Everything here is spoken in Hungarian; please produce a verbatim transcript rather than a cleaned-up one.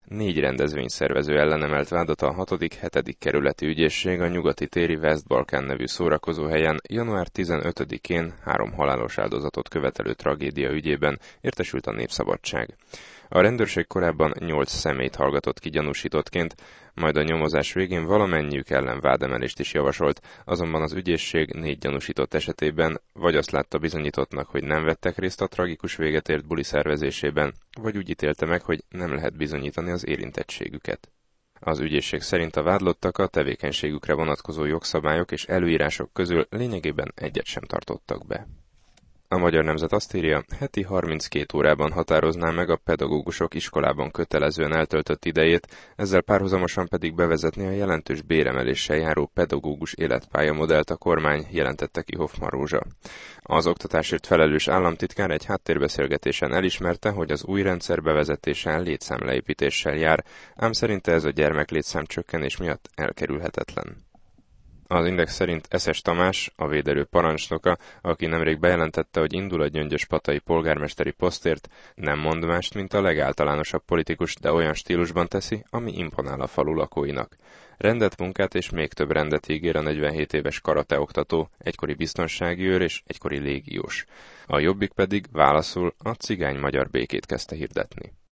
Négy rendezvényszervező ellen emelt vádat a hatodik-hetedik kerületi ügyészség a nyugati téri West Balkán nevű szórakozóhelyen január tizenötödikén három halálos áldozatot követelő tragédia ügyében, értesült a Népszabadság. A rendőrség korábban nyolc személyt hallgatott ki gyanúsítottként, majd a nyomozás végén valamennyiük ellen vádemelést is javasolt, azonban az ügyészség négy gyanúsított esetében vagy azt látta bizonyítottnak, hogy nem vettek részt a tragikus véget ért buli szervezésében, vagy úgy ítélte meg, hogy nem lehet bizonyítani az érintettségüket. Az ügyészség szerint a vádlottak a tevékenységükre vonatkozó jogszabályok és előírások közül lényegében egyet sem tartottak be. A Magyar Nemzet azt írja, heti harminckét órában határozná meg a pedagógusok iskolában kötelezően eltöltött idejét, ezzel párhuzamosan pedig bevezetni a jelentős béremeléssel járó pedagógus életpályamodellt a kormány, jelentette ki Hoffmann Rózsa. Az oktatásért felelős államtitkár egy háttérbeszélgetésen elismerte, hogy az új rendszer bevezetése létszámleépítéssel jár, ám szerinte ez a gyermeklétszám csökkenés miatt elkerülhetetlen. Az Index szerint Eszes Tamás, a véderő parancsnoka, aki nemrég bejelentette, hogy indul a gyöngyöspatai polgármesteri posztért, nem mond mást, mint a legáltalánosabb politikus, de olyan stílusban teszi, ami imponál a falu lakóinak. Rendet, munkát és még több rendet ígér a negyvenhét éves karateoktató, egykori biztonsági őr és egykori légiós. A Jobbik pedig válaszul a cigány-magyar békét kezdte hirdetni.